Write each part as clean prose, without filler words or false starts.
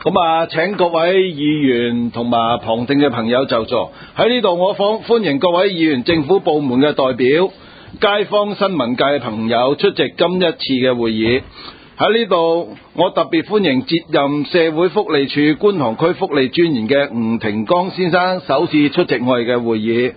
咁請各位議員同埋旁聽嘅朋友就座。喺呢度我歡迎各位議員、政府部門嘅代表、街坊新聞界嘅朋友出席今一次嘅會議。喺呢度我特別歡迎接任社會福利署觀塘區福利專員嘅吳庭光先生首次出席我哋嘅會議。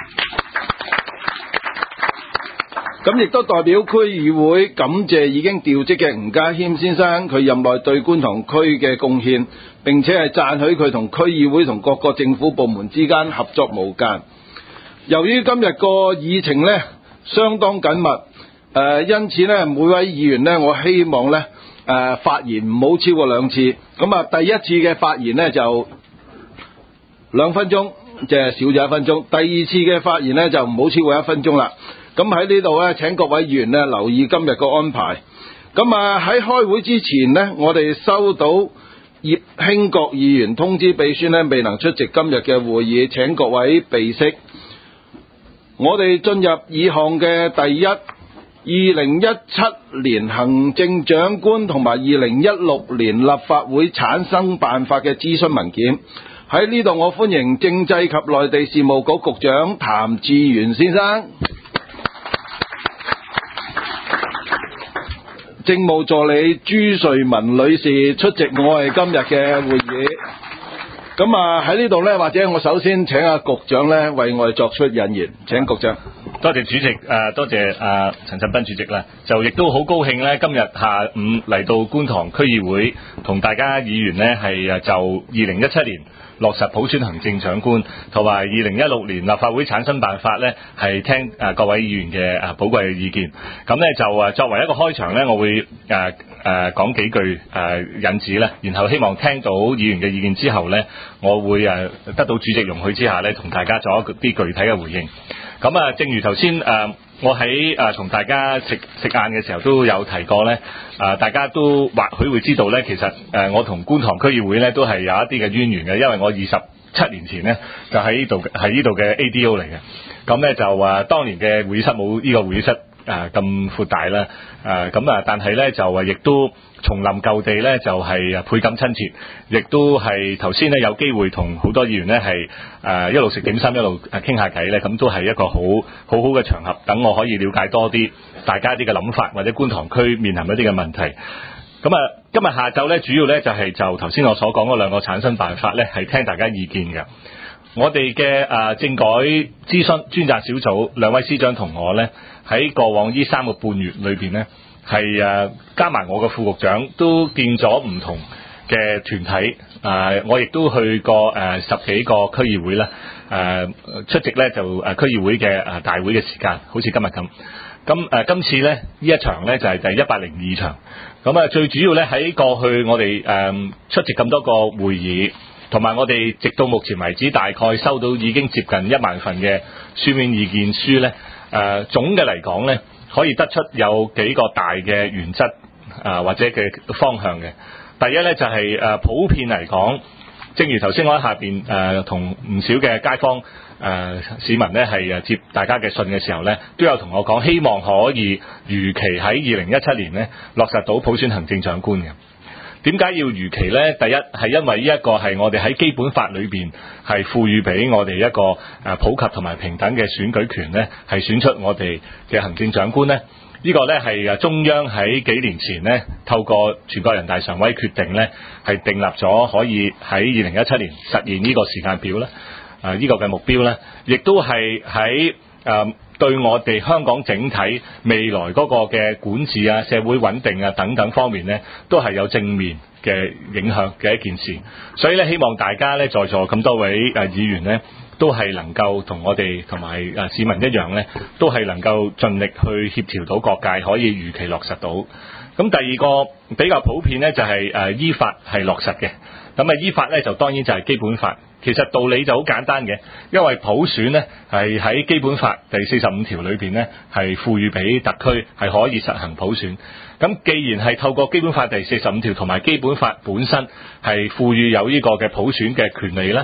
咁亦都代表區議會感謝已經調職嘅吳家謙先生，佢任內對觀塘區嘅貢獻，並且係讚許佢同區議會同各個政府部門之間合作無間。由於今日個議程呢相當緊密，因此呢每位議員呢，我希望呢發言唔好超過2次。咁第一次嘅發言呢就2分鐘，即係少咗1分鐘。第二次嘅發言呢就唔好超過1分鐘啦。咁喺呢度呢，請各位議員呢留意今日個安排。咁喺開會之前呢，我哋收到葉興國議員通知秘書呢未能出席今日嘅會議，請各位備悉。我哋進入議項嘅第一，2017年行政長官同埋2016年立法會產生辦法嘅諮詢文件。喺呢度我歡迎政制及內地事務局局長譚志源先生。政務助理朱瑞文女士出席我哋今日嘅會議。咁喺呢度呢，或者我首先請局長呢為我哋作出引言，請局長。 多謝主席，多謝陳振彬主席啦。就亦都好高興呢，今日下午嚟到觀塘區議會，同大家議員呢係就2017年落實普選行政長官同埋2016年立法會產生辦法呢，係聽各位議員嘅寶貴嘅意見。咁呢就作為一個開場呢，我會講幾句引子啦，然後希望聽到議員嘅意見之後呢，我會得到主席容許之下呢，同大家做一啲具體嘅回應。咁正如頭先我喺同大家食晏嘅時候都有提過呢，大家都或許會知道呢，其實我同觀塘區議會呢都係有一啲嘅淵源嘅，因為我27年前呢就喺呢度嘅 ADO 嚟嘅。咁呢就當年嘅會議室冇呢個會議室咁闊大啦，但係呢就亦都重臨舊地呢，就係倍感親切，亦都係頭先呢有機會同好多議員呢係一路食點心一路傾下偈呢，咁都係一個好好嘅場合，等我可以了解多啲大家啲嘅諗法，或者觀塘區面臨一啲嘅問題。咁今日下晝呢，主要呢就係就頭先我所講嗰2個產生辦法呢，係聽大家意見嘅。我哋嘅政改諮詢專責小組2位司長同我呢，喺過往呢3個半月裏邊呢，係加埋我嘅副局長都見咗唔同嘅團體，我亦都去過10幾個區議會啦，出席呢就區議會嘅大會嘅時間，好似今日咁。咁今次呢一場呢，就係第102場。咁最主要呢，喺過去我哋出席咁多個會議，同埋我哋直到目前為止大概收到已經接近1萬份嘅書面意見書呢，總嘅嚟講呢，可以得出有幾個大嘅原則或者嘅方向嘅。第一呢，就係普遍嚟講，正如頭先我喺下邊同唔少嘅街坊市民呢係接大家嘅信嘅時候呢，都有同我講希望可以如期喺2017年呢落實到普選行政長官嘅。點解要如期呢？第一係因為呢一個係我哋喺基本法裏邊係賦予俾我哋一個普及同埋平等嘅選舉權呢，係選出我哋嘅行政長官呢。呢個呢係中央喺幾年前呢透過全國人大常委決定呢，係訂立咗可以喺2017年實現呢個時間表呢，呢個嘅目標呢，亦都係喺對我哋香港整體未來嗰個嘅管治社會穩定等等方面呢，都係有正面嘅影響嘅一件事。所以呢，希望大家呢在座咁多位議員呢，都係能夠同我哋同埋市民一樣呢，都係能夠盡力去協調到各界可以如期落實到。咁第二個比較普遍呢，就係依法係落實嘅。咁依法呢，就當然就係基本法。其實道理就好簡單嘅，因為普選呢係喺基本法第45條裏邊呢係賦予俾特區係可以實行普選。咁既然係透過基本法第45條同埋基本法本身係賦予有呢個嘅普選嘅權利呢，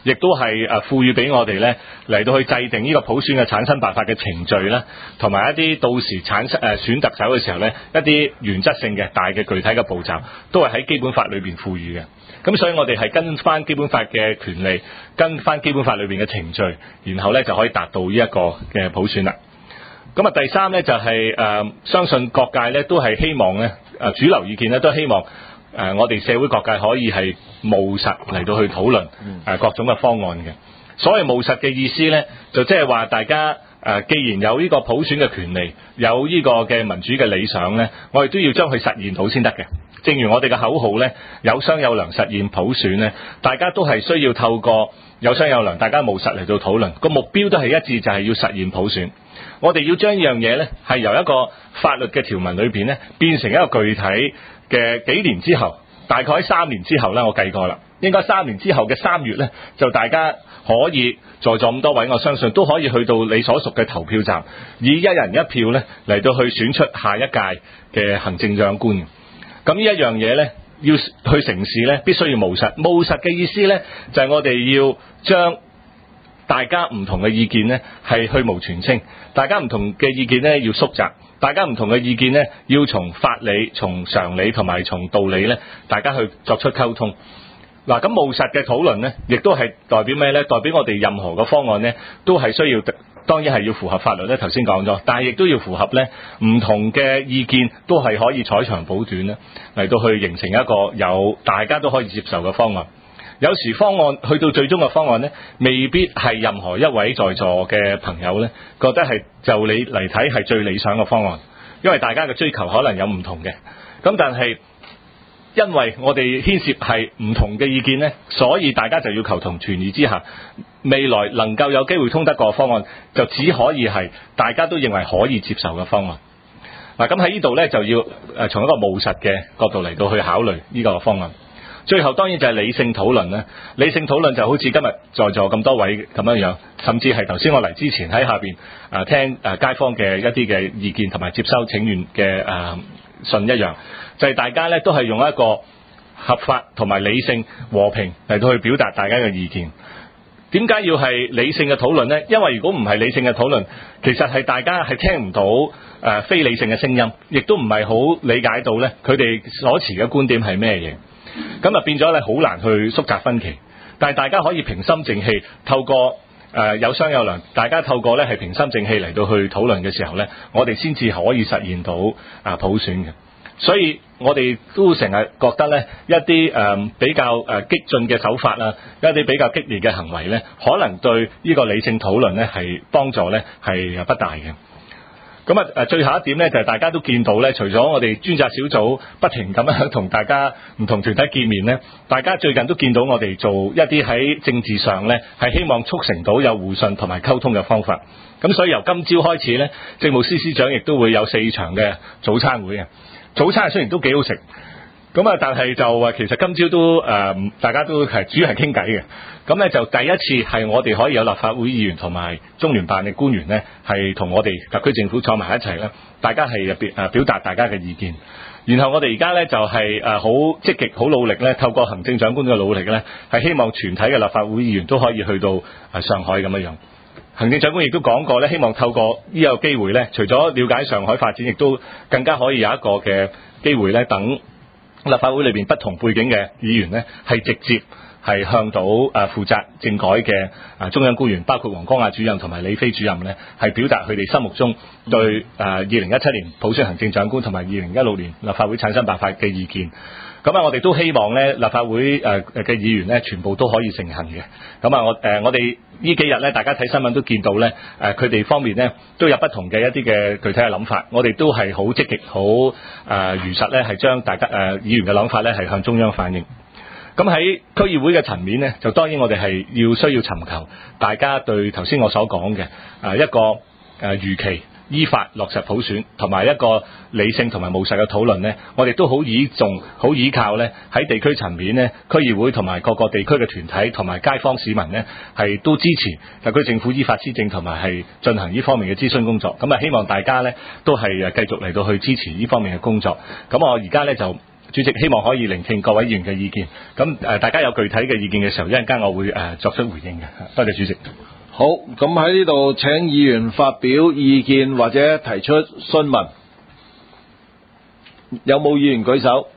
亦都係賦予俾我哋咧嚟到去制定呢個普選嘅產生辦法嘅程序啦，同埋一啲到時選特首嘅時候咧一啲原則性嘅大嘅具體嘅步驟，都係喺基本法裏邊賦予嘅。咁所以我哋係跟翻基本法嘅權利，跟翻基本法裏邊嘅程序，然後咧就可以達到呢一個嘅普選啦。咁啊，第三咧就係相信各界咧都係希望咧主流意見咧都希望我哋社會各界可以係務實嚟到去討論各種嘅方案嘅。所謂務實嘅意思咧，就即係話大家既然有呢個普選嘅權利，有呢個嘅民主嘅理想咧，我哋都要將佢實現到先得嘅。正如我哋嘅口號咧，有商有量實現普選咧，大家都係需要透過有商有量，大家務實嚟到討論，個目標都係一致，就係要實現普選。我哋要將呢樣嘢咧，係由一個法律嘅條文裏邊咧，變成一個具體嘅幾年之後，大概喺3年之後咧，我計過啦，應該3年之後嘅3月咧，就大家可以在座咁多位，我相信都可以去到你所屬嘅投票站，以一人一票咧嚟到去選出下一屆嘅行政長官。咁呢一樣嘢咧，要去成事咧，必須要務實。務實嘅意思咧，就係我哋要將大家唔同嘅意見呢係去蕪存菁，大家唔同嘅意見呢要縮窄，大家唔同嘅意見呢要從法理、從常理同埋從道理呢，大家去作出溝通。嗱，咁務實嘅討論呢，亦都係代表咩呢？代表我哋任何嘅方案呢，都係需要，當然係要符合法律呢，頭先講咗，但係亦都要符合呢唔同嘅意見都係可以採長補短呢，嚟到去形成一個有大家都可以接受嘅方案。有時方案去到最終嘅方案呢，未必係任何一位在座嘅朋友呢覺得係就你嚟睇係最理想嘅方案，因為大家嘅追求可能有唔同嘅。咁但係因為我哋牽涉係唔同嘅意見呢，所以大家就要求同存異之下，未來能夠有機會通得過方案，就只可以係大家都認為可以接受嘅方案。嗱，咁喺呢度呢，就要從一個務實嘅角度嚟到去考慮呢個方案。最後當然就係理性討論啦。理性討論就好似今日在座咁多位咁樣，甚至係頭先我嚟之前喺下邊聽街坊嘅一啲嘅意見同埋接收請願嘅信一樣，就係大家咧都係用一個合法同埋理性和平嚟到去表達大家嘅意見。點解要係理性嘅討論呢？因為如果唔係理性嘅討論，其實係大家係聽唔到非理性嘅聲音，亦都唔係好理解到咧佢哋所持嘅觀點係咩嘢。咁啊變咗咧好難去縮窄分歧，但係大家可以平心靜氣透過有商有量，大家透過咧係平心靜氣嚟到去討論嘅時候咧，我哋先至可以實現到普選嘅。所以我哋都成日覺得咧一啲比較激進嘅手法啊，一啲比較激烈嘅行為咧，可能對呢個理性討論咧係幫助咧係不大嘅。咁最後一點咧，就係大家都見到咧，除咗我哋專責小組不停咁樣同大家唔同團體見面咧，大家最近都見到我哋做一啲喺政治上咧，係希望促成到有互信同埋溝通嘅方法。咁所以由今朝開始咧，政務司司長亦都會有4場嘅早餐會嘅。早餐雖然都幾好食，但係就其實今朝都大家都係主要係傾偈嘅。咁咧就第一次係我哋可以有立法會議員同埋中聯辦嘅官員咧，係同我哋特區政府坐埋一齊咧，大家係表達大家嘅意見。然後我哋而家咧就係好積極、好努力咧，透過行政長官嘅努力咧，係希望全體嘅立法會議員都可以去到上海咁樣。行政長官亦都講過咧，希望透過呢個機會咧，除咗了解上海發展，亦都更加可以有一個嘅機會咧，等立法會裏邊不同背景嘅議員咧，係直接係向到負責政改嘅中央官員，包括黃光亞主任同埋李飛主任咧，係表達佢哋心目中對2017年普選行政長官同埋2016年立法會產生辦法嘅意見。咁我哋都希望咧，立法會嘅議員咧，全部都可以成行嘅。咁我哋呢幾日咧，大家睇新聞都見到咧，佢哋方面咧都有不同嘅一啲嘅具體嘅諗法。我哋都係好積極、好如實咧，係將大家議員嘅諗法咧係向中央反映。咁喺區議會嘅層面咧，就當然我哋係需要尋求大家對頭先我所講嘅一個如期依法落實普選，同埋一個理性同埋務實嘅討論呢，我哋都好倚靠呢喺地區層面呢，區議會同埋各個地區嘅團體同埋街坊市民呢，係都支持特區政府依法施政同埋係進行呢方面嘅諮詢工作。咁希望大家呢都係繼續嚟到去支持呢方面嘅工作。咁我而家呢就主席希望可以聆聽各位議員嘅意見。咁大家有具體嘅意見嘅時候，一陣間我會作出回應嘅。多謝主席。 好，咁喺呢度請議員發表意見或者提出詢問。有冇議員舉手？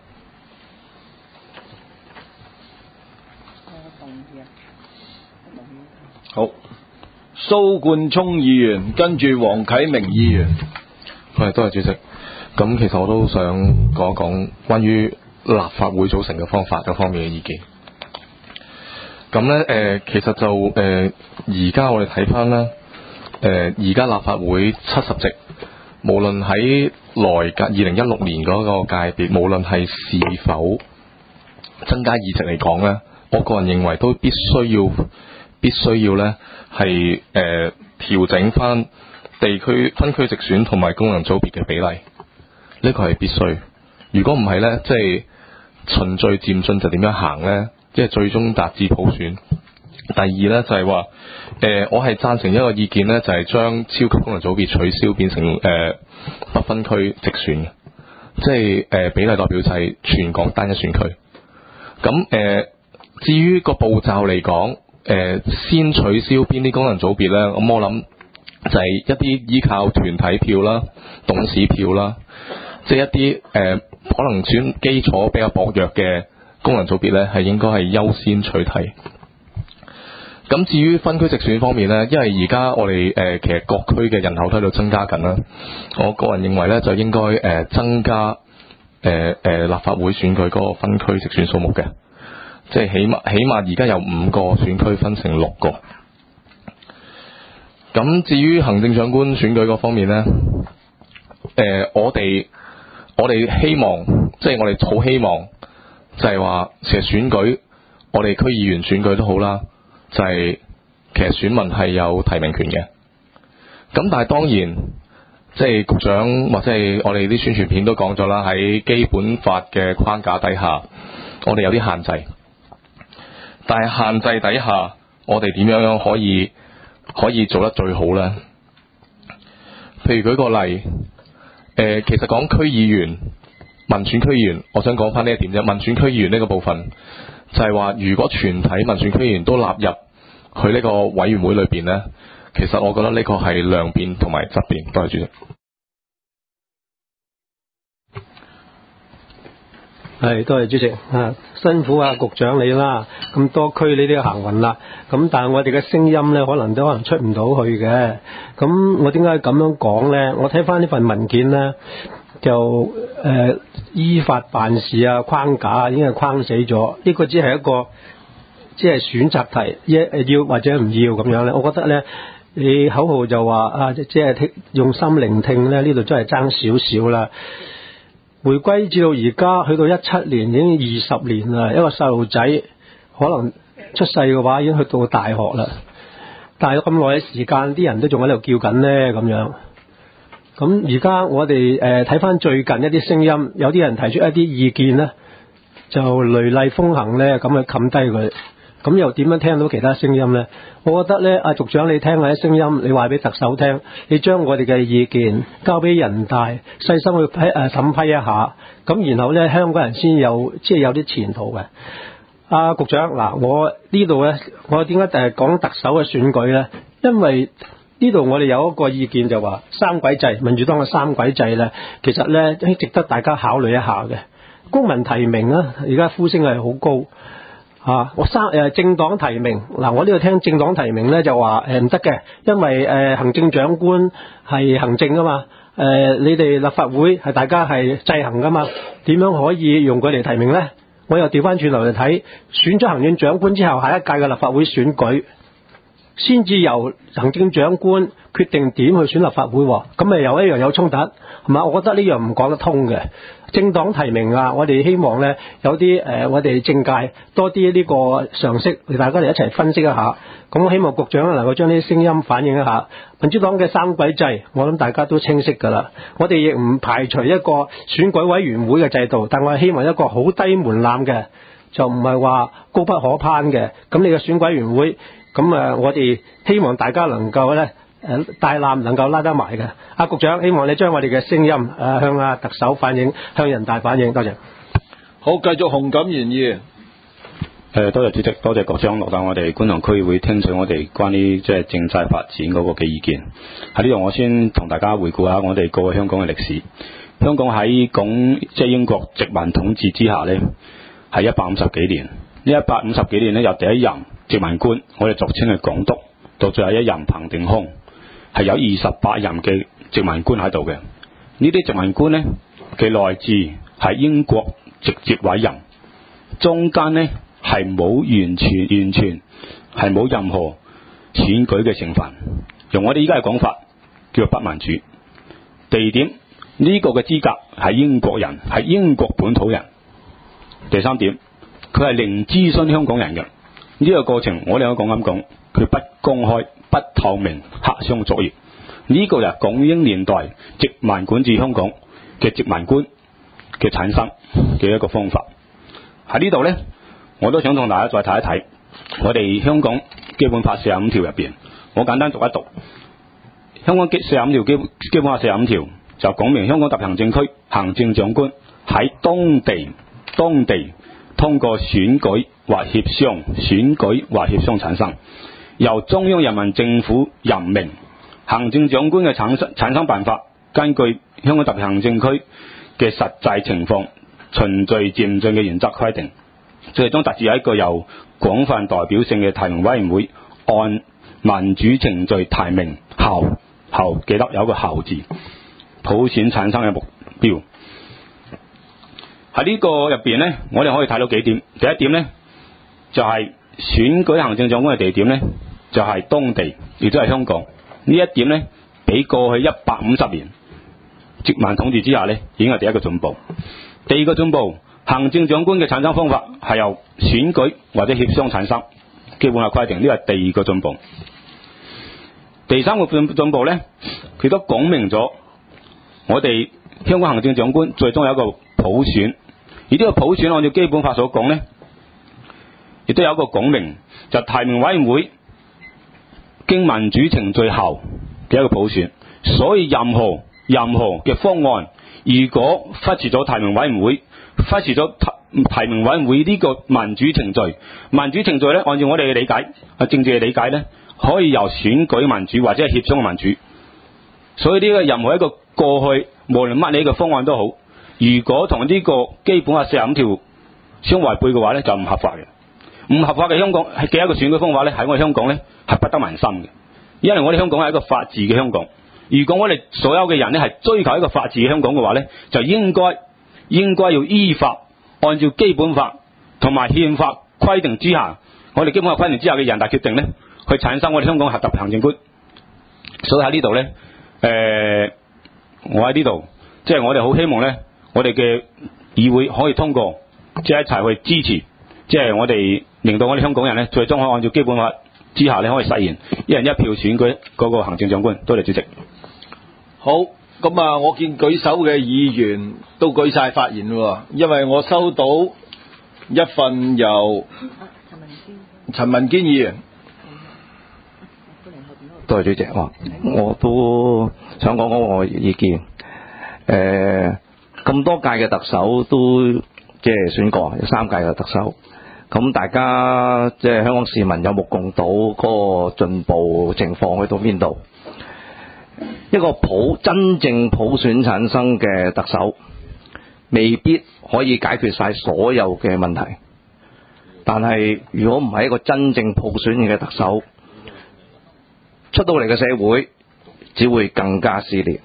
好，蘇冠聰議員，跟住黃啟明議員。 多謝主席。咁其實我都想講一講關於立法會組成嘅方法嗰方面嘅意見。咁呢，其實就而家我哋睇翻啦，而家立法會70席，無論喺來屆2016年嗰個界別，無論係是否增加議席嚟講呢，我個人認為都必須要呢係調整翻地區分區直選同埋功能組別嘅比例，呢個係必須。如果唔係呢，即係循序漸進就點樣行呢？即係最終達至普選。第二呢，就係話，我係贊成一個意見呢，就係將超級功能組別取消，變成不分區直選嘅，即係比例代表制全港單一選區。咁至於個步驟嚟講，先取消邊啲功能組別呢？咁我諗就係一啲依靠團體票啦、董事票啦，即係一啲可能選基礎比較薄弱嘅功能組別呢，係應該係優先取締。咁至於分區直選方面呢，因為而家我哋其實各區嘅人口都喺度增加緊啦，我個人認為呢，就應該增加立法會選舉嗰個分區直選數目嘅，即係起碼而家有5個選區分成6個。咁至於行政長官選舉嗰方面呢，我哋希望，即係我哋好希望，就係話其實選舉，我哋區議員選舉都好啦，就係其實選民係有提名權嘅。咁但係當然，即係局長或者係我哋啲宣傳片都講咗啦，喺基本法嘅框架底下，我哋有啲限制。但係限制底下，我哋點樣可以做得最好呢？譬如舉個例，其實講區議員、民選區議員，我想講翻呢一點啫。民選區議員呢個部分就係話，如果全體民選區議員都納入去呢個委員會裏邊呢，其實我覺得呢個係量變同埋質變。多謝主席。 係，多謝主席啊！辛苦啊，局長你啦，咁多區你都要行運啦。咁但係我哋嘅聲音呢，可能出唔到去嘅。咁我點解咁樣講呢？我睇翻呢份文件呢，就依法辦事啊，框架啊已經係框死咗。呢個只係一個即係選擇題，要或者唔要咁樣呢。我覺得呢，你口號就話啊，即係用心聆聽呢，呢度真係爭少少啦。回歸至到而家去到17年，已經20年啦。一個細路仔可能出世嘅話，已經去到大學啦。但係咁耐嘅時間，啲人都仲喺度叫緊呢咁樣。咁而家我哋睇翻最近一啲聲音，有啲人提出一啲意見呢，就雷厲風行呢，咁去冚低佢。咁又點樣聽到其他聲音呢？我覺得呢，阿局長你聽下啲聲音，你話俾特首聽，你將我哋嘅意見交俾人大細心去審批一下，咁然後呢，香港人先有啲前途嘅。阿局長嗱，我呢度呢，我點解講特首嘅選舉呢？因為呢度我哋有一個意見就話三軌制，民主黨嘅三軌制呢，其實呢，值得大家考慮一下嘅。公民提名呢，而家呼聲係好高。我政黨提名嗱，我呢度聽政黨提名咧就話唔得嘅，因為行政長官係行政啊嘛，你哋立法會係大家係制衡噶嘛，點樣可以用佢嚟提名咧？我又調翻轉頭嚟睇，選咗行政長官之後，下一屆嘅立法會選舉先至由行政長官決定點去選立法會，咁咪又一樣有衝突，係嘛？我覺得呢樣唔講得通嘅。政黨提名啊，我哋希望呢有啲我哋政界多啲呢個常識，大家嚟一齊分析一下。咁希望局長能夠將呢啲聲音反映一下。民主黨嘅三軌制，我諗大家都清晰㗎啦。我哋亦唔排除一個選舉委員會嘅制度，但我係希望一個好低門檻嘅，就唔係話高不可攀嘅。咁你嘅選舉委員會，咁我哋希望大家能夠呢大纜能夠拉得埋嘅。阿局長，希望你將我哋嘅聲音向阿特首反映，向人大反映。多謝。 好，繼續洪錦賢議員。 多謝主席，多謝局長落到我哋觀塘區議會聽取我哋關於即係政制發展嗰個嘅意見。喺呢度我先同大家回顧下我哋過去香港嘅歷史。香港喺即係英國殖民統治之下呢，係150幾年。呢150幾年呢，由第一任殖民官，我哋俗稱嘅港督，到最後一任彭定康，係有28任嘅殖民官喺度嘅。呢啲殖民官呢嘅內置係英國直接委任，中間呢係冇完全係冇任何選舉嘅成分。用我哋依家嘅講法叫做不民主。地點呢個嘅資格係英國人，係英國本土人。第三點，佢係零諮詢香港人嘅。呢個過程我哋可以咁講，佢不公開、不透明、黑箱作業。呢個就係港英年代殖民管治香港嘅殖民官嘅產生嘅一個方法。喺呢度呢，我都想同大家再睇一睇我哋香港基本法45條入邊，我簡單讀一讀。香港45條基本法45條就講明香港特別行政區行政長官喺當地通過選舉或協商產生，由中央人民政府任命。行政長官嘅產生辦法，根據香港特別行政區嘅實際情況，循序漸進嘅原則規定，最終達至一個由廣泛代表性嘅提名委員會按民主程序提名後記得有一個後字，普選產生嘅目標。喺呢個入邊呢，我哋可以睇到幾點。第一點呢，就係選舉行政長官嘅地點呢，就係當地，亦都係香港。呢一點呢，比過去150年殖民統治之下呢，已經係第一個進步。第二個進步，行政長官嘅產生方法係由選舉或者協商產生，基本法規定，呢個係第二個進步。第三個進步呢，佢都講明咗我哋香港行政長官最終有一個普選，而呢個普選按照基本法所講呢，亦都有一個講明，就提名委員會經民主程序後嘅一個普選。所以任何嘅方案，如果忽視咗提名委員會，忽視咗提名委員會呢個民主程序呢，按照我哋嘅理解，政治嘅理解呢，可以由選舉民主或者係協商嘅民主。所以呢個任何一個過去無論乜嘢嘅方案都好，如果同呢個基本法45條相違背嘅話呢，就唔合法嘅。唔合法嘅香港嘅一個選舉方法呢，喺我哋香港呢係不得民心嘅，因為我哋香港係一個法治嘅香港。如果我哋所有嘅人呢係追求一個法治嘅香港嘅話呢，就應該要依法按照基本法同埋憲法規定之下，我哋基本法規定之下嘅人大決定呢，去產生我哋香港特別行政官。所以喺呢度呢，我喺呢度即係我哋好希望呢，我哋嘅議會可以通過，即係一齊去支持，即係我哋令到我哋香港人呢，最終可以按照基本法之下呢，可以實現一人一票選舉嗰個行政長官。多謝主席。 好，咁啊，我見舉手嘅議員都舉晒發言喎，因為我收到一份由陳文堅議員。 多謝主席，我都想講講我嘅意見。咁多屆嘅特首都即係選過，有3屆嘅特首。咁大家即係香港市民有目共睹嗰個進步情況去到邊度？一個真正普選產生嘅特首，未必可以解決晒所有嘅問題。但係如果唔係一個真正普選嘅特首，出到嚟嘅社會只會更加撕裂。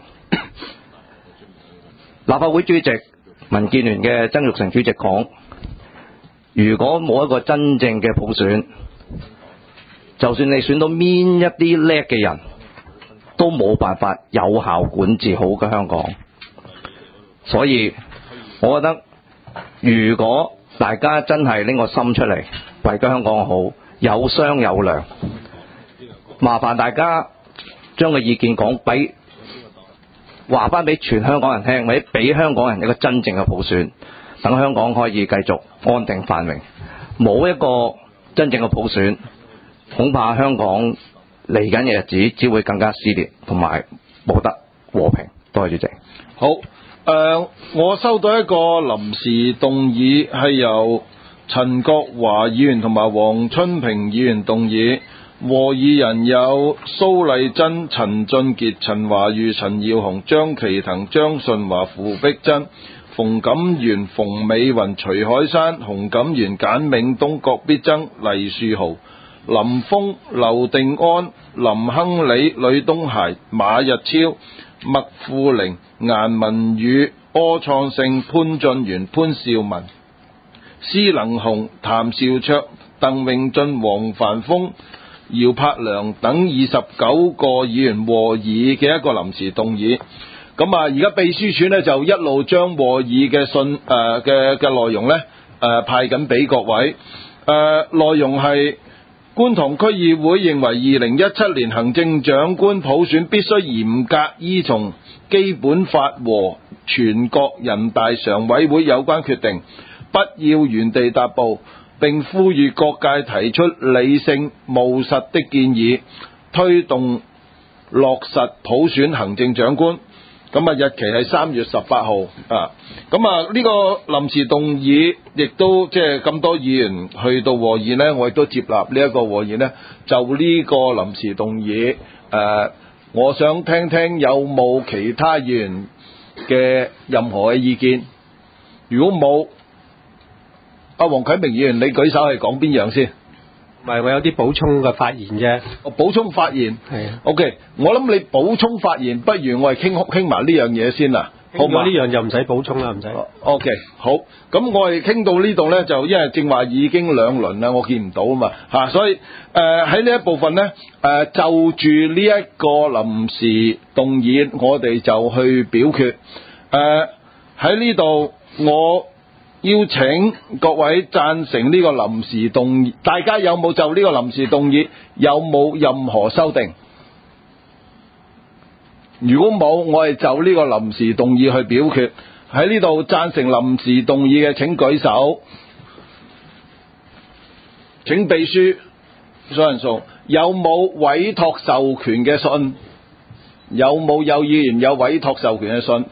立法會主席民建聯嘅曾鈺成主席講，如果冇一個真正嘅普選，就算你選到邊一啲叻嘅人，都冇辦法有效管治好嘅香港。所以我覺得如果大家真係拎個心出嚟為香港好，有商有量，麻煩大家將個意見講俾話翻俾全香港人聽，或者俾香港人一個真正嘅普選，等香港可以繼續安定繁榮。冇一個真正嘅普選，恐怕香港嚟緊嘅日子只會更加撕裂，同埋冇得和平。多謝主席。 好， 我收到一個臨時動議，係由陳國華議員同埋黃春平議員動議，和議人有蘇麗珍、陳俊傑、陳華裕、陳耀雄、張其騰、張順華、傅碧珍、馮錦源、馮美雲、徐海山、洪錦元、簡永東、郭必爭、黎樹豪、林峰、劉定安、林亨利、呂東孩、馬日超、麥富玲、顏文宇、柯創盛、潘俊源、潘兆文、施能雄、譚兆卓、鄧永俊、黃凡峰、姚柏良等29個議員和議嘅一個臨時動議。咁而家秘書處呢，就一路將和議嘅信嘅內容呢派緊俾各位。內容係觀塘區議會認為2017年行政長官普選必須嚴格依從基本法和全國人大常委會有關決定，不要原地踏步，並呼籲各界提出理性務實的建議，推動落實普選行政長官。咁日期係3月18號啊。咁呢個臨時動議亦都即係咁多議員去到和議呢，我亦都接納呢一個和議呢，就呢個臨時動議我想聽聽有冇其他議員嘅任何嘅意見。如果冇，黃啟明議員你舉手係講邊樣先？ 唔係，我有啲補充嘅發言啫。 補充發言係啊。OK， 我諗你補充發言，不如我哋傾埋呢樣嘢先啦。好嘛？呢樣就唔使補充啦，唔使。 OK， 好。咁我哋傾到呢度呢，就因為正話已經兩輪啦，我見唔到啊嘛所以喺呢一部分呢，就住呢一個臨時動議，我哋就去表決。喺呢度我邀請各位贊成呢個臨時動議，大家有冇就呢個臨時動議有冇任何修訂？如果冇，我哋就呢個臨時動議去表決。喺呢度贊成臨時動議嘅請舉手，請秘書數人數。有冇委託授權嘅信？有議員有委託授權嘅信？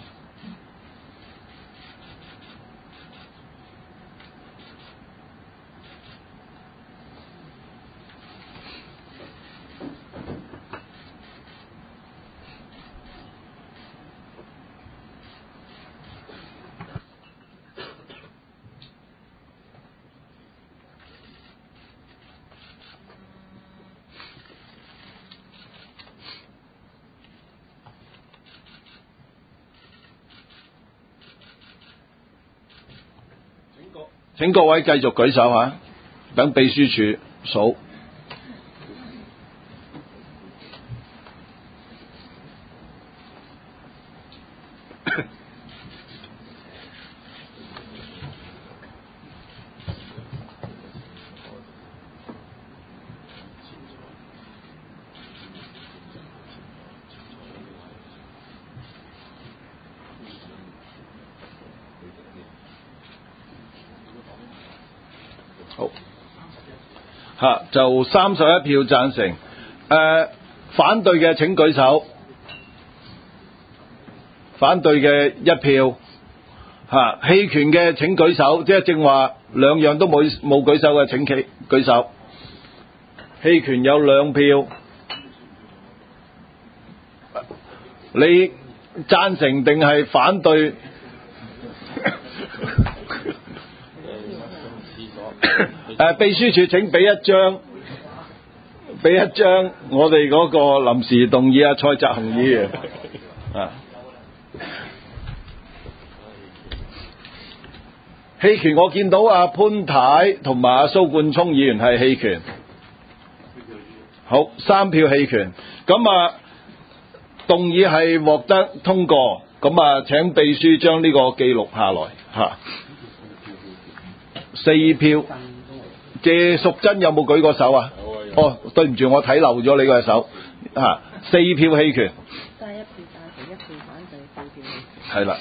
請各位繼續舉手嚇，等秘書處數。好，就31票贊成，反對嘅請舉手，反對嘅1票，棄權嘅請舉手，即係正話兩樣都冇舉手嘅請舉手，棄權有2票，你贊成定係反對？秘書處請俾一張我哋嗰個臨時動議蔡澤恒議員棄權，我見到潘太同埋蘇冠聰議員係棄權。好，3票棄權，咁動議係獲得通過，咁請秘書將呢個記錄下來4票。謝淑珍有冇舉過手啊？對唔住，我睇漏咗你個手。4票棄權。1票贊成，1票反對，4票棄權。係啦。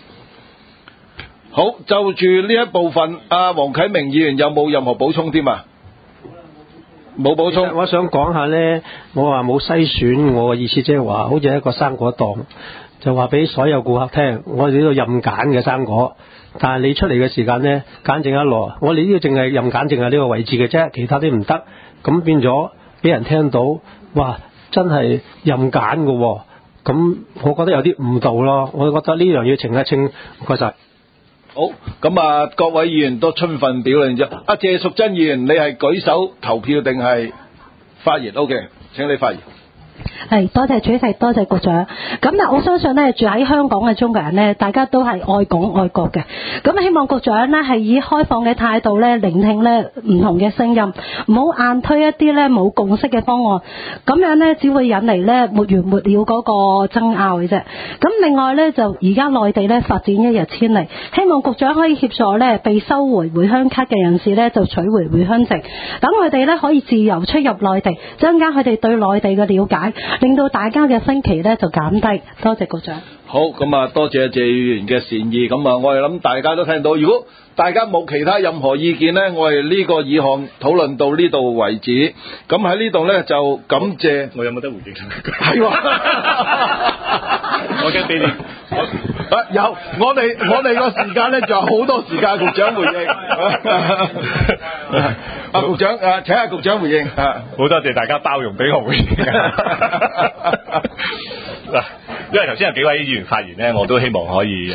好，就住呢一部分，黃啟明議員有冇任何補充添啊？冇補充。 我想講下呢，我話冇篩選，我嘅意思即係話，好似一個生果檔。 就話俾所有顧客聽，我哋呢度任揀嘅生果，但係你出嚟嘅時間呢，揀剩一籮，我哋呢度淨係任揀淨係呢個位置嘅啫，其他啲唔得，咁變咗俾人聽到，哇，真係任揀嘅喎，咁我覺得有啲誤導咯，我覺得呢樣要澄一清，唔該晒。 好，咁啊，各位議員都充分表論咗。阿謝淑珍議員，你係舉手投票定係發言 ？OK， 請你發言。 係，多謝主席，多謝局長。咁我相信呢，住喺香港嘅中國人呢，大家都係愛港愛國嘅。咁希望局長呢係以開放嘅態度呢，聆聽呢唔同嘅聲音，唔好硬推一啲呢冇共識嘅方案。咁樣呢，只會引嚟呢沒完沒了嗰個爭拗嘅啫。咁另外呢，就而家內地呢發展一日千里，希望局長可以協助呢被收回回鄉卡嘅人士呢，就取回回鄉證，等佢哋呢可以自由出入內地，增加佢哋對內地嘅了解，令到大家嘅分歧呢就減低。多謝局長。 好，咁啊，多謝謝議員嘅善意。咁啊，我哋諗大家都聽到，如果大家冇其他任何意見呢，我哋呢個議項討論到呢度為止。咁喺呢度呢，就感謝。 我有冇得回應？ 係喎， 我驚俾你。 有，我哋個時間呢，仲有好多時間，局長回應。阿局長，請阿局長回應。 好多謝大家包容俾我回應。嗱，因為頭先有幾位議員發言呢，我都希望可以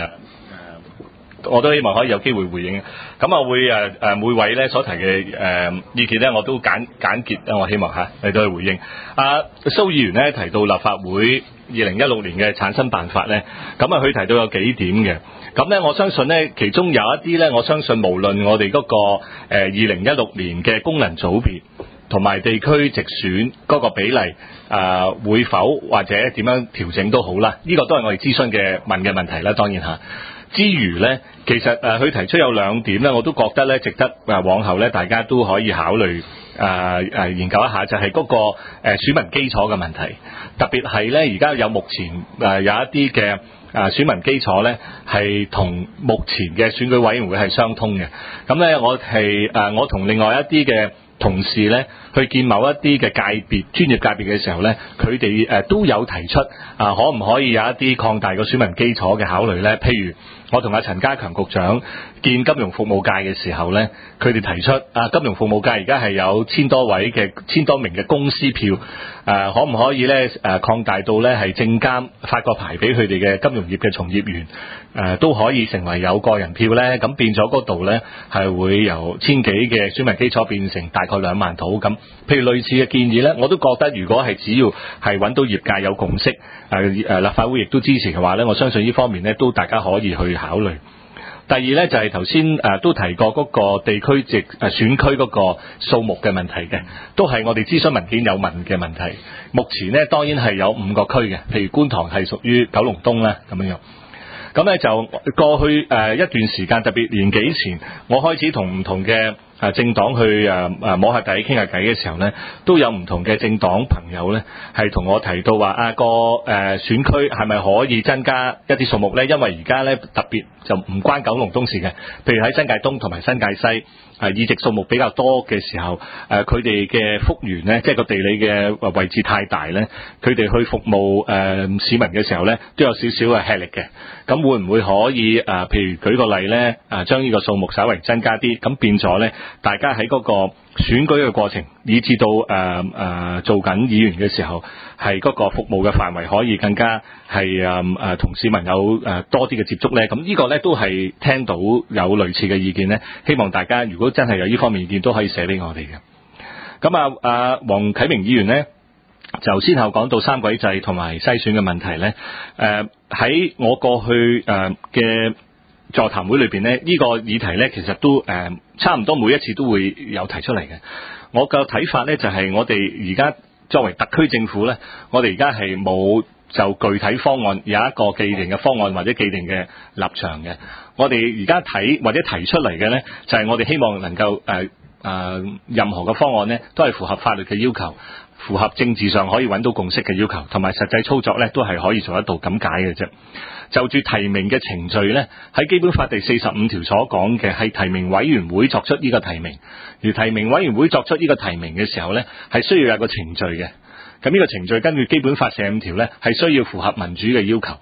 有機會回應。咁我會每位呢所提嘅意見呢，我都簡潔啦，我希望嚟到去回應。蘇議員呢提到立法會2016年嘅產生辦法呢，咁佢提到有幾點嘅。咁呢，我相信呢，其中有一啲呢，我相信無論我哋嗰個2016年嘅功能組別同埋地區直選嗰個比例會否或者點樣調整都好啦，呢個都係我哋諮詢嘅問嘅問題啦，當然嚇。之餘呢，其實佢提出有兩點呢，我都覺得呢值得往後呢大家都可以考慮研究一下，就係嗰個選民基礎嘅問題，特別係呢而家有目前有一啲嘅選民基礎呢係同目前嘅選舉委員會係相通嘅。咁呢，我同另外一啲嘅同事呢去見某一啲嘅界別專業界別嘅時候呢，佢哋都有提出可唔可以有一啲擴大個選民基礎嘅考慮呢？譬如我同阿陳家強局長見金融服務界嘅時候呢，佢哋提出金融服務界而家係有千多名嘅公司票，可唔可以呢擴大到呢係證監發個牌俾佢哋嘅金融業嘅從業員都可以成為有個人票呢？咁變咗嗰度呢係會由千幾嘅選民基礎變成大概2萬土咁。譬如類似嘅建議呢，我都覺得如果係只要係揾到業界有共識，立法會亦都支持嘅話呢，我相信呢方面呢都大家可以去考慮。第二呢，就係頭先都提過嗰個地區選區嗰個數目嘅問題嘅，都係我哋諮詢文件有問嘅問題。目前呢，當然係有5個區嘅，譬如觀塘係屬於九龍東啦咁樣。咁呢就過去一段時間，特別年幾前，我開始同唔同嘅政黨去摸下底傾下偈嘅時候呢，都有唔同嘅政黨朋友呢係同我提到話個選區係咪可以增加一啲數目呢？因為而家呢特別就唔關九龍東事嘅，譬如喺新界東同埋新界西議席數目比較多嘅時候，佢哋嘅幅員呢，即係個地理嘅位置太大呢，佢哋去服務市民嘅時候呢，都有少少嘅吃力嘅。咁會唔會可以譬如舉個例呢，將呢個數目稍微增加啲，咁變咗呢，大家喺嗰個選舉嘅過程，以至到做緊議員嘅時候，係嗰個服務嘅範圍可以更加係同市民有多啲嘅接觸呢？咁呢個呢，都係聽到有類似嘅意見呢，希望大家如果真係有呢方面意見，都可以寫俾我哋嘅。咁黃啟明議員呢，就先後講到三軌制同埋篩選嘅問題呢。喺我過去嘅座談會裏邊呢，呢個議題呢，其實都差唔多每一次都會有提出嚟嘅。我嘅睇法呢，就係我哋而家作為特區政府呢，我哋而家係冇就具體方案有一個既定嘅方案或者既定嘅立場嘅。我哋而家睇或者提出嚟嘅呢，就係我哋希望能夠任何嘅方案呢，都係符合法律嘅要求，符合政治上可以揾到共識嘅要求，同埋實際操作呢都係可以做得到咁解嘅啫。就住提名嘅程序呢，喺基本法第45條所講嘅係提名委員會作出呢個提名，而提名委員會作出呢個提名嘅時候呢，係需要有個程序嘅。咁呢個程序根據基本法45條呢，係需要符合民主嘅要求。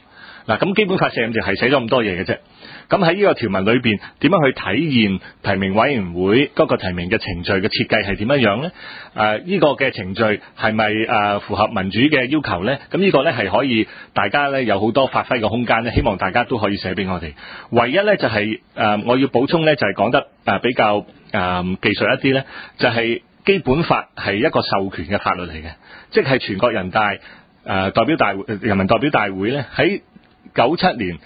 嗱，咁基本法45條係寫咗咁多嘢嘅啫。咁喺呢個條文裏邊，點樣去體現提名委員會嗰個提名嘅程序嘅設計係點樣樣呢？呢個嘅程序係咪符合民主嘅要求呢？咁呢個呢係可以大家呢有好多發揮嘅空間呢，希望大家都可以寫俾我哋。唯一呢就係我要補充呢，就係講得比較技術一啲呢，就係基本法係一個授權嘅法律嚟嘅，即係全國人大代表大會、人民代表大會呢喺97年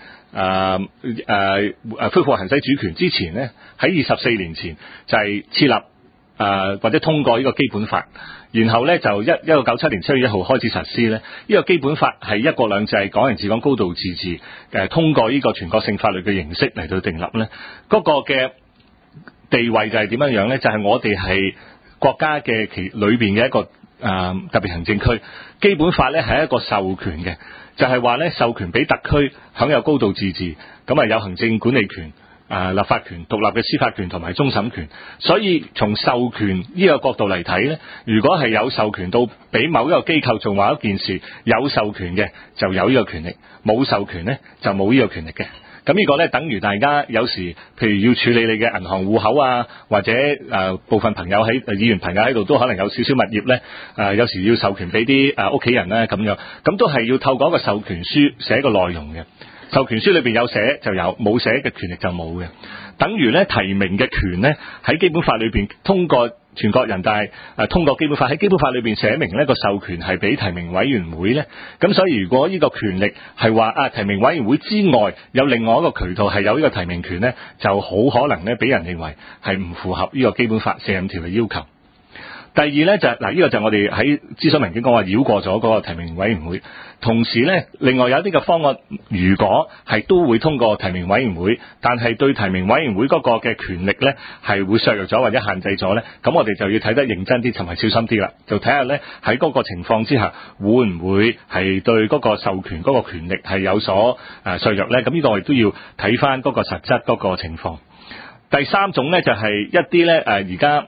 恢復行使主權之前呢，喺24年前就係設立或者通過呢個基本法，然後呢就1997年7月1號開始實施呢。呢個基本法係一國兩制、港人治港、高度自治通過呢個全國性法律嘅形式嚟到訂立呢。嗰個嘅地位就係點樣樣呢？就係我哋係國家嘅裏邊嘅一個特別行政區，基本法呢係一個授權嘅。就係話咧，授權俾特區享有高度自治，咁有行政管理權、立法權、獨立嘅司法權同埋終審權。所以從授權呢個角度嚟睇咧，如果係有授權到俾某一個機構做某一件事，有授權嘅就有呢個權力，冇授權咧就冇呢個權力嘅。咁呢個咧，等於大家有時譬如要處理你嘅銀行戶口啊，或者部分朋友喺議員朋友喺度都可能有少少物業咧，有時要授權俾啲屋企人咧咁樣，咁都係要透過一個授權書寫個內容嘅。授權書裏邊有寫就有，冇寫嘅權力就冇嘅。等於咧提名嘅權咧喺基本法裏邊通過全國人大通過基本法，喺基本法裏邊寫明呢個授權係俾提名委員會咧。咁所以如果呢個權力係話提名委員會之外有另外一個渠道係有呢個提名權咧，就好可能咧俾人認為係唔符合呢個基本法45條嘅要求。第二咧就係呢個就我哋喺諮詢文件講話繞過咗嗰個提名委員會，同時咧另外有啲嘅方案，如果係都會通過提名委員會，但係對提名委員會嗰個嘅權力咧係會削弱咗或者限制咗咧，咁我哋就要睇得認真啲同埋小心啲啦，就睇下咧喺嗰個情況之下會唔會係對嗰個授權嗰個權力係有所削弱咧？咁呢個我哋都要睇翻嗰個實質嗰個情況。第三種咧就係一啲咧而家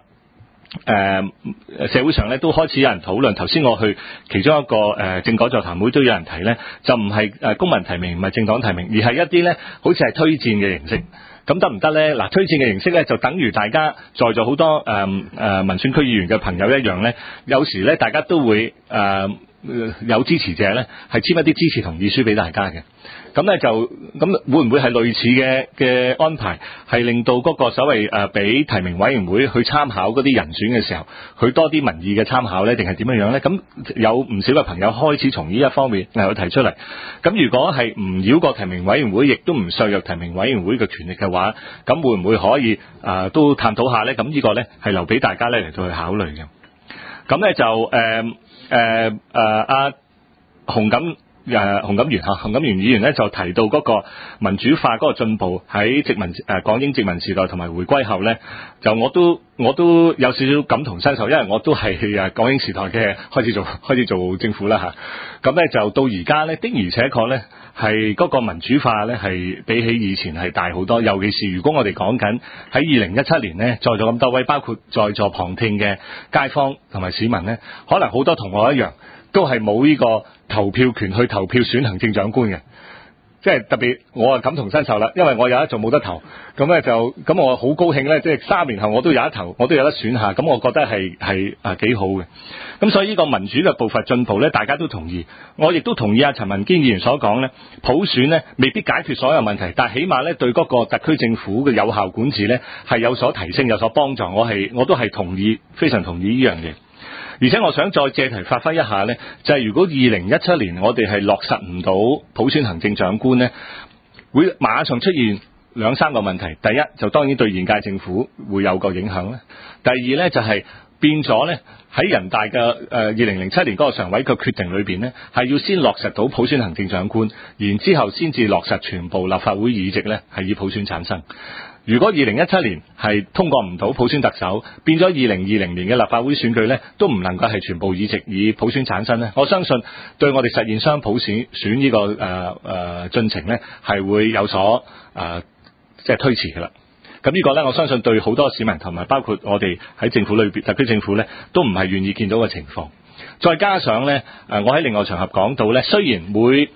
社會上咧都開始有人討論，頭先我去其中一個政改座談會都有人提咧，就唔係公民提名，唔係政黨提名，而係一啲咧好似係推薦嘅形式。咁得唔得咧？嗱，推薦嘅形式咧就等於大家在座好多民選區議員嘅朋友一樣咧，有時咧大家都會有支持者咧係簽一啲支持同意書俾大家嘅。咁咧就咁會唔會係類似嘅安排，係令到嗰個所謂俾提名委員會去參考嗰啲人選嘅時候，佢多啲民意嘅參考咧，定係點樣樣咧？咁有唔少嘅朋友開始從呢一方面嚟去提出嚟。咁如果係唔繞過提名委員會，亦都唔削弱提名委員會嘅權力嘅話，咁會唔會可以都探討下咧？咁呢個咧係留俾大家咧嚟到去考慮嘅。咁咧就洪錦元議員咧就提到嗰個民主化嗰個進步喺港英殖民時代同埋回歸後咧，就我都有少少感同身受，因為我都係港英時代嘅開始做政府啦嚇。咁咧就到而家咧的而且確咧係嗰個民主化咧係比起以前係大好多，尤其是如果我哋講緊喺2017年咧，在座咁多位包括在座旁聽嘅街坊同埋市民咧，可能好多同我一樣都係冇呢個投票權去投票選行政長官嘅，即係特別我感同身受啦，因為我有得做冇得投，咁我好高興咧，即係3年後我都有得投，我都有得選下，咁我覺得係幾好嘅。咁所以呢個民主嘅步伐進步咧，大家都同意，我亦都同意陳文堅議員所講咧，普選咧未必解決所有問題，但係起碼咧對嗰個特區政府嘅有效管治咧係有所提升、有所幫助，我都係同意，非常同意呢樣嘢。而且我想再借題發揮一下呢，就係如果2017年我哋係落實唔到普選行政長官呢，會馬上出現2-3個問題。第一就當然對現屆政府會有個影響啦。第二呢，就係變咗呢，喺人大嘅2007年嗰個常委嘅決定裏邊呢，係要先落實到普選行政長官，然之後先至落實全部立法會議席呢係以普選產生。如果2017年係通過唔到普選特首，變咗2020年嘅立法會選舉呢都唔能夠係全部議席以普選產生呢，我相信對我哋實現雙普選呢個進程呢係會有所即係推遲㗎啦。咁呢個呢，我相信對好多市民同埋包括我哋喺政府裏邊特區政府呢都唔係願意見到嘅情況。再加上呢，我喺另外場合講到呢，雖然會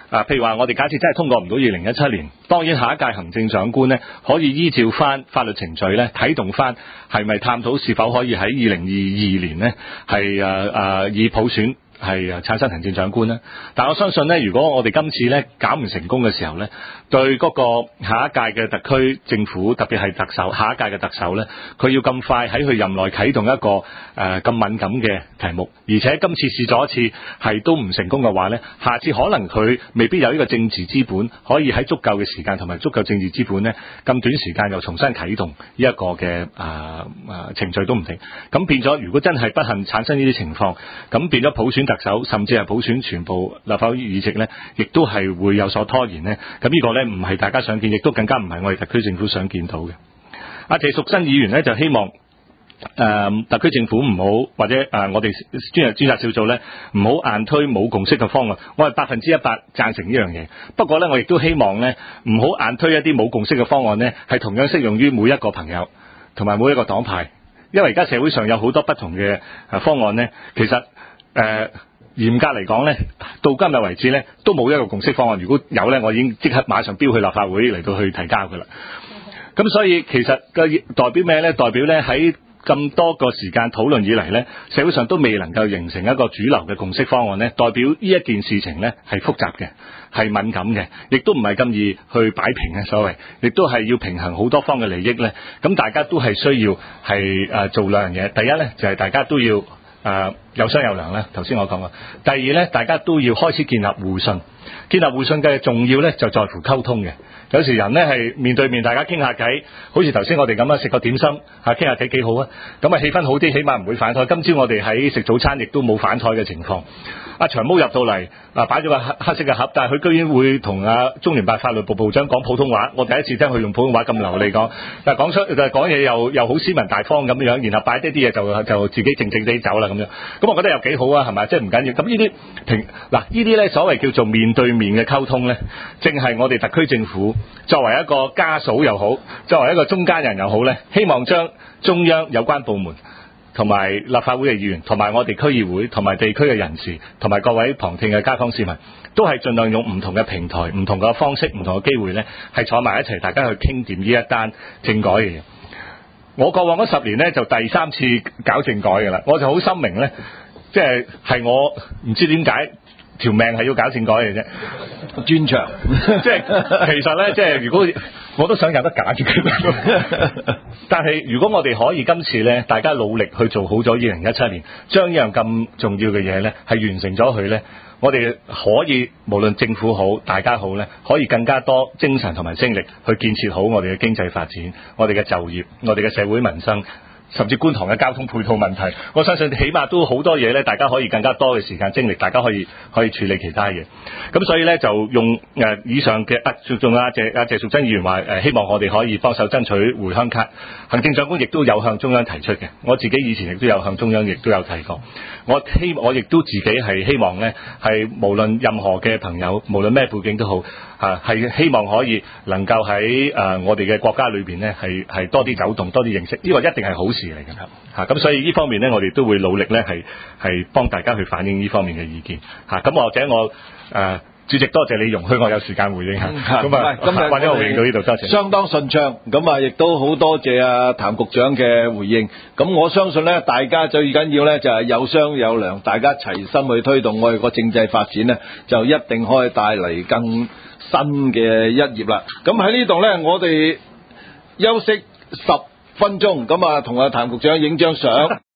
譬如話我哋假設真係通過唔到2017年，當然下一屆行政長官呢，可以依照翻法律程序呢，啟動翻係咪探討是否可以喺2022年呢係以普選係產生行政長官呢？但我相信呢，如果我哋今次呢搞唔成功嘅時候呢，對嗰個下一屆嘅特區政府，特別係特首，下一屆嘅特首呢，佢要咁快喺佢任內啟動一個咁敏感嘅題目，而且今次試咗一次係都唔成功嘅話呢，下次可能佢未必有呢個政治資本，可以喺足夠嘅時間同埋足夠政治資本呢，咁短時間又重新啟動呢一個嘅程序都唔定。咁變咗，如果真係不幸產生呢啲情況，咁變咗普選特首，甚至係普選全部立法會議席呢，亦都係會有所拖延呢。咁呢個呢，唔係大家想見，亦都更加唔係我哋特區政府想見到嘅。阿謝淑珍議員呢，就希望特區政府唔好，或者我哋專責小組呢，唔好硬推冇共識嘅方案。我係100%贊成呢樣嘢。不過呢，我亦都希望呢，唔好硬推一啲冇共識嘅方案呢，係同樣適用於每一個朋友同埋每一個黨派。因為而家社會上有好多不同嘅方案呢，其實嚴格嚟講呢，到今日為止呢，都冇一個共識方案。如果有呢，我已經即刻馬上飆去立法會嚟到去提交噶啦。咁所以其實代表咩呢？代表呢，喺咁多個時間討論以嚟呢，社會上都未能夠形成一個主流嘅共識方案呢，代表呢一件事情呢係複雜嘅，係敏感嘅，亦都唔係咁易去擺平嘅所謂，亦都係要平衡好多方嘅利益呢。咁大家都係需要係做兩樣嘢。第一呢，就係大家都要有商有量啦，頭先我講過。第二呢，大家都要開始建立互信。建立互信嘅重要呢，就在乎溝通嘅。有時人呢係面對面，大家傾下偈，好似頭先我哋咁樣食個點心傾下偈幾好啊。咁氣氛好啲，起碼唔會反台。今朝我哋喺食早餐亦都冇反台嘅情況。阿長毛入到嚟擺咗個黑色嘅盒，但係佢居然會同中聯辦法律部部長講普通話。我第一次聽佢用普通話咁流利講，但係講嘢又好斯文大方咁樣，然後擺低啲嘢就自己靜靜地走啦咁樣。咁我覺得又幾好啊，係咪？即係唔緊要。咁呢啲呢所謂叫做面對面嘅溝通呢，正係我哋特區政府作為一個家嫂又好，作為一個中間人又好呢，希望將中央有關部門同埋立法會嘅議員，同埋我哋區議會，同埋地區嘅人士，同埋各位旁聽嘅街坊市民，都係盡量用唔同嘅平台、唔同嘅方式、唔同嘅機會呢，係坐埋一齊，大家去傾掂呢一單政改嘅嘢。我過往嗰10年呢，就第3次搞政改嘅啦，我就好深明呢，即係我唔知點解條命係要搞政改嘅啫， 專長。 即係其實呢，即係如果我都想有得揀嘅，但係如果我哋可以今次呢，大家努力去做好咗2017年，將呢樣咁重要嘅嘢呢，係完成咗佢呢，我哋可以無論政府好，大家好呢，可以更加多精神同埋精力去建設好我哋嘅經濟發展，我哋嘅就業，我哋嘅社會民生。甚至觀塘嘅交通配套問題，我相信起碼都好多嘢呢，大家可以更加多嘅時間精力，大家可以處理其他嘢。咁所以呢，就用以上嘅仲阿謝淑珍議員話希望我哋可以幫手爭取回鄉卡。行政長官亦都有向中央提出嘅，我自己以前亦都有向中央亦都有提過。我亦都自己係希望呢，係無論任何嘅朋友，無論咩背景都好，係希望可以能夠喺我哋嘅國家裏邊呢，係多啲走動，多啲認識，呢個一定係好事嚟嘅。咁所以呢方面呢，我哋都會努力呢，係幫大家去反映呢方面嘅意見。咁或者我主席多謝你容許我有時間回應下。咁或者我回應到呢度，多謝。 相當順暢，咁亦都好多謝譚局長嘅回應。咁我相信呢，大家最緊要呢就係有商有量，大家齊心去推動我哋個政制發展呢，就一定可以帶嚟更新嘅一頁啦。咁喺呢度呢，我哋休息10分鐘，咁同譚局長影張相。